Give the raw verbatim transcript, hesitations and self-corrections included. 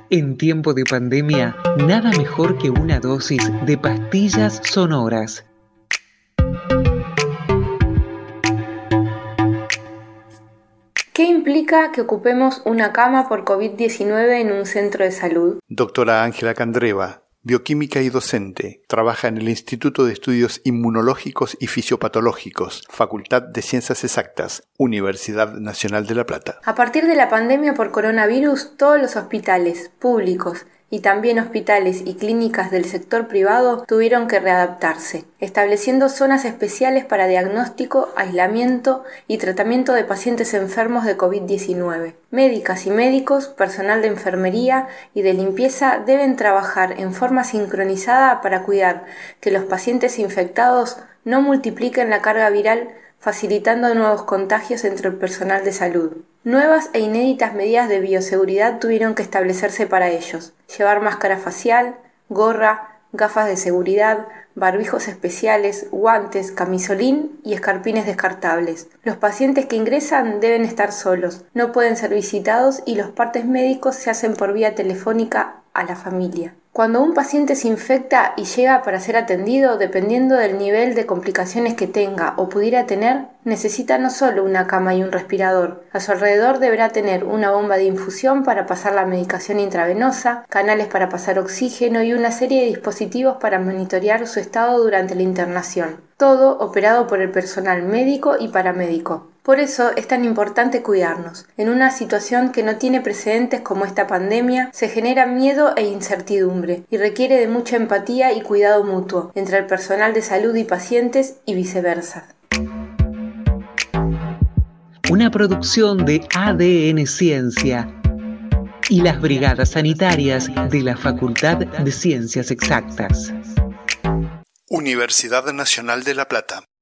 En tiempo de pandemia, nada mejor que una dosis de pastillas sonoras. ¿Qué implica que ocupemos una cama por COVID diecinueve en un centro de salud? Doctora Ángela Candreva, bioquímica y docente, trabaja en el Instituto de Estudios Inmunológicos y Fisiopatológicos, Facultad de Ciencias Exactas, Universidad Nacional de La Plata. A partir de la pandemia por coronavirus, todos los hospitales públicos y también hospitales y clínicas del sector privado tuvieron que readaptarse, estableciendo zonas especiales para diagnóstico, aislamiento y tratamiento de pacientes enfermos de COVID diecinueve. Médicas y médicos, personal de enfermería y de limpieza deben trabajar en forma sincronizada para cuidar que los pacientes infectados no multipliquen la carga viral, facilitando nuevos contagios entre el personal de salud. Nuevas e inéditas medidas de bioseguridad tuvieron que establecerse para ellos: llevar máscara facial, gorra, gafas de seguridad, barbijos especiales, guantes, camisolín y escarpines descartables. Los pacientes que ingresan deben estar solos, no pueden ser visitados y los partes médicos se hacen por vía telefónica a la familia. Cuando un paciente se infecta y llega para ser atendido, dependiendo del nivel de complicaciones que tenga o pudiera tener, necesita no solo una cama y un respirador. A su alrededor deberá tener una bomba de infusión para pasar la medicación intravenosa, canales para pasar oxígeno y una serie de dispositivos para monitorear su estado durante la internación. Todo operado por el personal médico y paramédico. Por eso es tan importante cuidarnos. En una situación que no tiene precedentes como esta pandemia, se genera miedo e incertidumbre y requiere de mucha empatía y cuidado mutuo entre el personal de salud y pacientes y viceversa. Una producción de A D N Ciencia y las brigadas sanitarias de la Facultad de Ciencias Exactas. Universidad Nacional de La Plata.